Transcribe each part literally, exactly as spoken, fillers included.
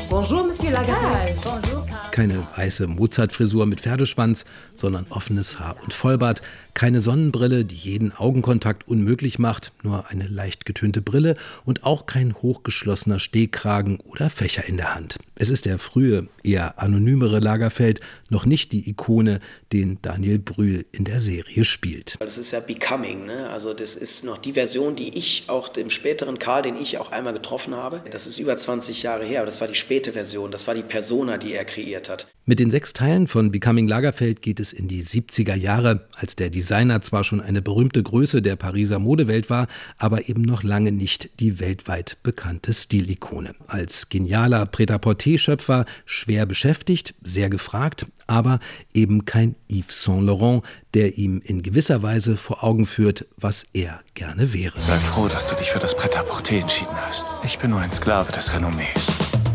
Bonjour, Monsieur Lagarde. Bonjour. Keine weiße Mozart-Frisur mit Pferdeschwanz, sondern offenes Haar und Vollbart. Keine Sonnenbrille, die jeden Augenkontakt unmöglich macht, nur eine leicht getönte Brille und auch kein hochgeschlossener Stehkragen oder Fächer in der Hand. Es ist der frühe, eher anonymere Lagerfeld, noch nicht die Ikone, den Daniel Brühl in der Serie spielt. Das ist ja Becoming, ne? Also das ist noch die Version, die ich auch dem späteren Karl, den ich auch einmal getroffen habe. Das ist über zwanzig Jahre her, aber das war die späte Version, das war die Persona, die er kreiert hat. Mit den sechs Teilen von Becoming Lagerfeld geht es in die siebziger Jahre, als der Designer zwar schon eine berühmte Größe der Pariser Modewelt war, aber eben noch lange nicht die weltweit bekannte Stilikone. Als genialer Prêt-à-porter-Schöpfer schwer beschäftigt, sehr gefragt, aber eben kein Yves Saint Laurent, der ihm in gewisser Weise vor Augen führt, was er gerne wäre. Sei froh, dass du dich für das Prêt-à-porter entschieden hast. Ich bin nur ein Sklave des Renommees.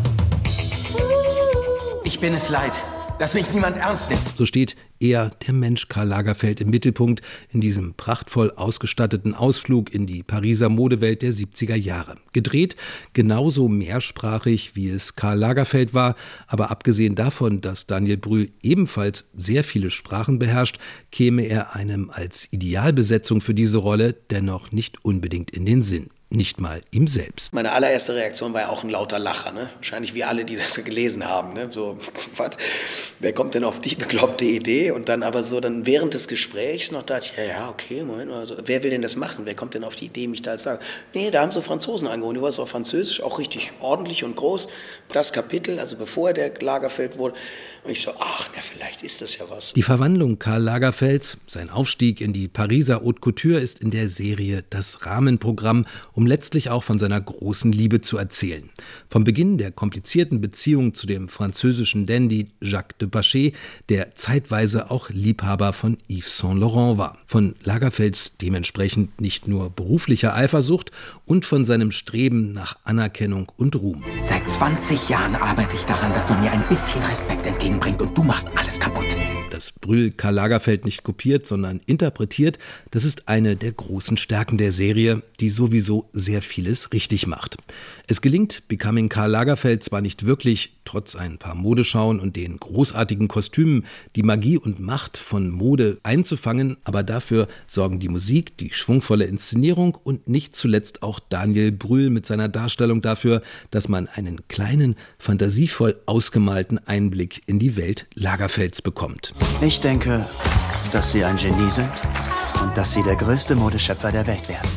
Ich bin es leid, dass mich niemand ernst nimmt. So steht eher der Mensch Karl Lagerfeld im Mittelpunkt in diesem prachtvoll ausgestatteten Ausflug in die Pariser Modewelt der siebziger Jahre. Gedreht genauso mehrsprachig, wie es Karl Lagerfeld war, aber abgesehen davon, dass Daniel Brühl ebenfalls sehr viele Sprachen beherrscht, käme er einem als Idealbesetzung für diese Rolle dennoch nicht unbedingt in den Sinn. Nicht mal ihm selbst. Meine allererste Reaktion war ja auch ein lauter Lacher, ne? Wahrscheinlich wie alle, die das gelesen haben, ne? So, was? Wer kommt denn auf die bekloppte Idee? Und dann aber so, dann während des Gesprächs noch dachte ich, ja, ja, okay, Moment, also, wer will denn das machen? Wer kommt denn auf die Idee, mich da zu sagen? Nee, da haben so Franzosen angeholt, die war es auf Französisch, auch richtig ordentlich und groß. Das Kapitel, also bevor der Lagerfeld wurde, und ich so, ach, na, vielleicht ist das ja was. Die Verwandlung Karl Lagerfelds, sein Aufstieg in die Pariser Haute Couture ist in der Serie das Rahmenprogramm, um letztlich auch von seiner großen Liebe zu erzählen. Vom Beginn der komplizierten Beziehung zu dem französischen Dandy Jacques de Pachet, der zeitweise auch Liebhaber von Yves Saint Laurent war. Von Lagerfelds dementsprechend nicht nur beruflicher Eifersucht und von seinem Streben nach Anerkennung und Ruhm. Seit zwanzig Jahren arbeite ich daran, dass man mir ein bisschen Respekt entgegenbringt und du machst alles kaputt. Dass Brühl Karl Lagerfeld nicht kopiert, sondern interpretiert, das ist eine der großen Stärken der Serie, die sowieso sehr vieles richtig macht. Es gelingt Becoming Karl Lagerfeld zwar nicht wirklich, trotz ein paar Modeschauen und den großartigen Kostümen, die Magie und Macht von Mode einzufangen, aber dafür sorgen die Musik, die schwungvolle Inszenierung und nicht zuletzt auch Daniel Brühl mit seiner Darstellung dafür, dass man einen kleinen, fantasievoll ausgemalten Einblick in die Welt Lagerfelds bekommt. Ich denke, dass Sie ein Genie sind und dass Sie der größte Modeschöpfer der Welt werden.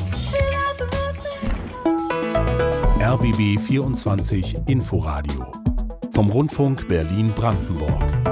R B B vierundzwanzig Inforadio vom Rundfunk Berlin-Brandenburg.